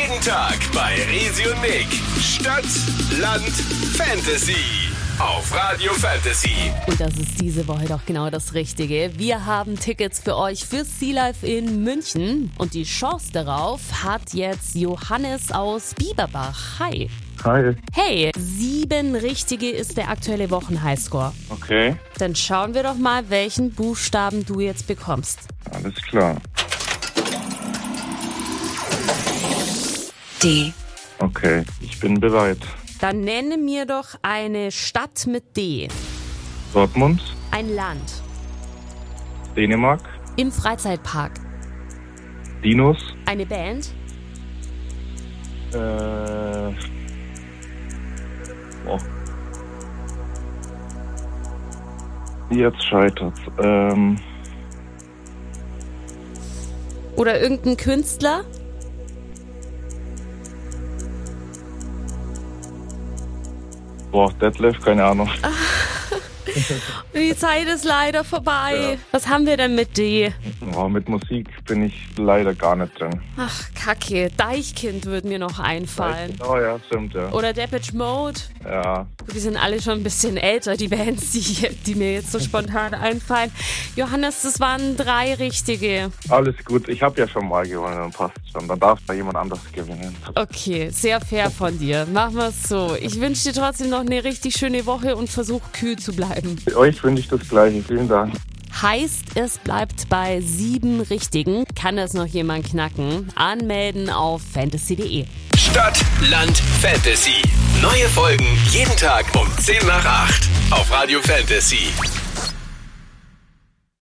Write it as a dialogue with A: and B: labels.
A: Jeden Tag bei Resi und Nick. Stadt, Land, Fantasy. Auf Radio Fantasy.
B: Und das ist diese Woche doch genau das Richtige. Wir haben Tickets für euch für Sea Life in München. Und die Chance darauf hat jetzt Johannes aus Bieberbach. Hi.
C: Hi.
B: Hey, 7 Richtige ist der aktuelle Wochenhighscore.
C: Okay,
B: Dann schauen wir doch mal, welchen Buchstaben du jetzt bekommst.
C: alles klar.
D: D.
C: Okay, ich bin bereit.
B: Dann nenne mir doch eine Stadt mit D.
C: Dortmund,
B: Ein Land.
C: Dänemark,
B: Im Freizeitpark.
C: Dinos,
B: Eine Band.
C: oh. Jetzt scheitert's.
B: Oder irgendein Künstler.
C: Detlef, keine Ahnung.
B: Die Zeit ist leider vorbei.
C: Ja.
B: Was haben wir denn mit D?
C: Mit Musik bin ich leider gar nicht drin.
B: Ach, Kacke. Deichkind würde mir noch einfallen.
C: Oh ja, stimmt, ja.
B: Oder Depeche Mode.
C: Ja,
B: Die sind alle schon ein bisschen älter, die Bands, die mir jetzt so spontan einfallen. Johannes, das waren 3 Richtige.
C: alles gut. Ich habe ja schon mal gewonnen, dann passt schon. Dann darf da jemand anderes gewinnen.
B: Okay, sehr fair von dir. Machen wir es so. Ich wünsche dir trotzdem noch eine richtig schöne Woche und versuch kühl zu bleiben.
C: Für euch wünsche ich das Gleiche. Vielen Dank.
B: Heißt, es bleibt bei 7 Richtigen. Kann das noch jemand knacken? Anmelden auf fantasy.de.
A: Stadt, Land, Fantasy. Neue Folgen jeden Tag um 10 nach 8. Auf Radio Fantasy.